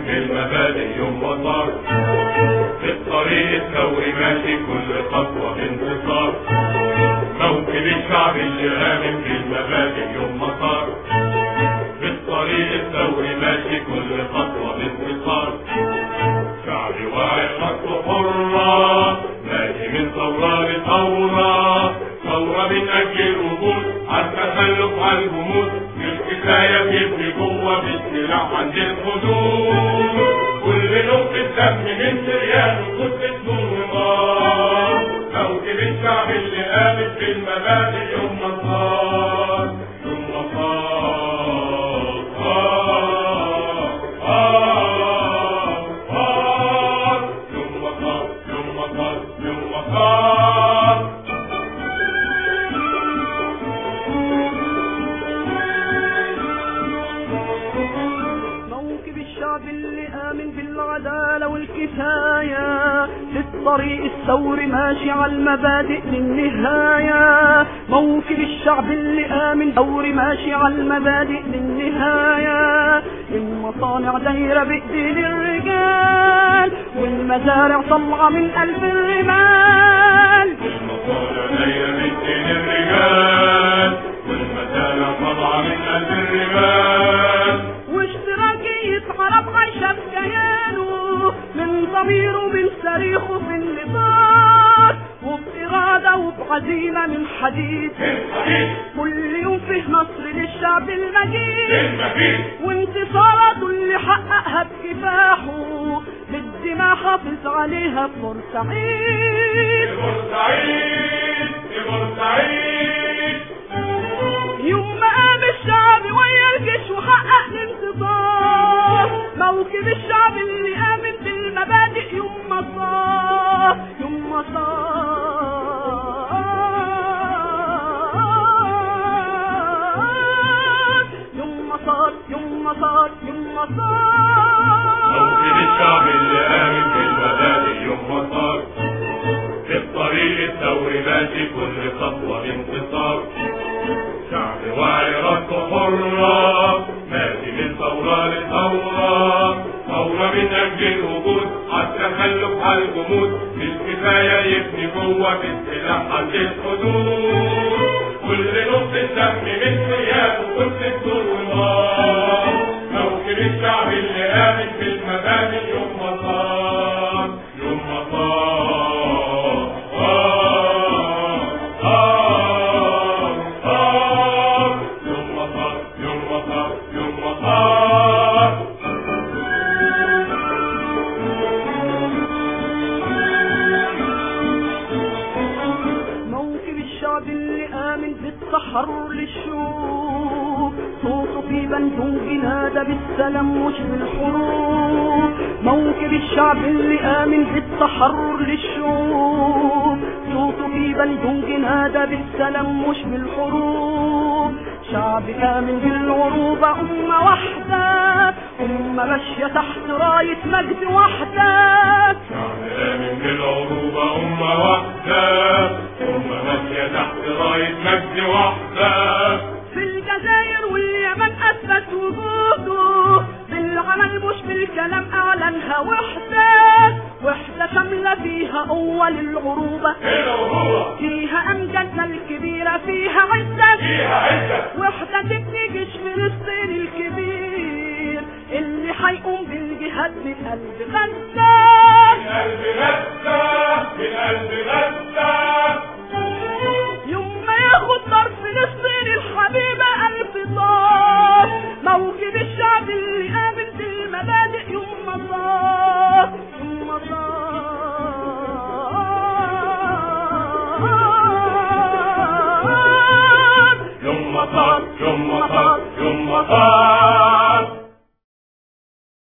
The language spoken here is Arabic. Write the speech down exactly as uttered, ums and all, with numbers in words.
في المبادئ يوم وصار، في الطريق الثوري ماشي كل خطوة بانتصار. موكب الشعب اللي آمن في المبادئ يوم وصار، في الطريق الثوري ماشي كل خطوة بانتصار. شعبي واعي خطوة حرة ماشي من ثورة لثورة، ثورة من أجل الوجود على التخلف على الجمود. مش كفاية بيبني جوه بالسلاح عند الحدود، كل نقطة دم من سريان وقدس نور. موكب الشعب اللي آمن في المبادئ يوم صار، يوم صار آه آه آه يوم صار يوم صار يوم صار. موكب الشعب اللي آمن بالعدالة والكفاية، في الطريق الثوري ماشي على المبادئ للنهاية. موكب الشعب اللي آمن ثوري ماشي على المبادئ للنهاية. المصانع دايرة بإيدين الرجال، والمزارع طلعة من قلب الرمال. المصانع دايرة بإيدين الرجال، والمزارع طلعة من قلب الرمال. واشتراكية عرب عايشة بكيانه، من ضميره من تاريخه في النضال، وبإرادة وبعزيمة من حديد. كل يوم فيه نصر للشعب المجيد، وانتصاراته اللي حققها بكفاحه، بالدماء حافظ عليها بورسعيد. بورسعيد بورسعيد يوم ما قام الشعب ويا الجيش وحقق الانتصار. موكب الشعب اللي آمن بالمبادئ يوم ما صار، يوم ما صار يوم ما صار يوم ما صار يوم ما صار. موكب الشعب اللي آمن بالمبادئ يوم ما صار، في الطريق الثوري ماشي كل خطوة بانتصار. شعب واعي راسه حرة ماشي من ثورة لثورة، ثورة من أجل الوجود على التخلف على الجمود. مش كفاية يبني جوه بالسلاح عند الحدود، كل نقطة دم من سياد وقدس نور ونار. موكب الشعب اللي آمن في المبادئ يوم ما صار، يوم ما صار آه آه آه يوم ما صار يوم ما صار يوم ما صار. موكب الشعب اللي آمن بالتحرر للشوق، صوته في بندق نادى بالسلام مش بالحروب. موكب الشعب اللي آمن بالتحرر للشوق، صوته في بندق نادى بالسلام مش بالحروب. شعب آمن بالعروبة أمة واحدة، أمة ماشية تحت راية مجد واحدة. شعب آمن بالعروبة أمة واحدة، أمة ماشية تحت راية مجد واحدة. في الجزائر واليمن أثبت وجوده، بالعمل مش بالكلام أعلنها وحدة. وحدة شاملة فيها قوة للعروبة، فيها أمجادنا الكبيرة، فيها عزة فيها عزة. وحدة تبني جيش فلسطين الكبير، اللي حيقوم بالجهاد من قلب غزة، من قلب غزة من قلب غزة.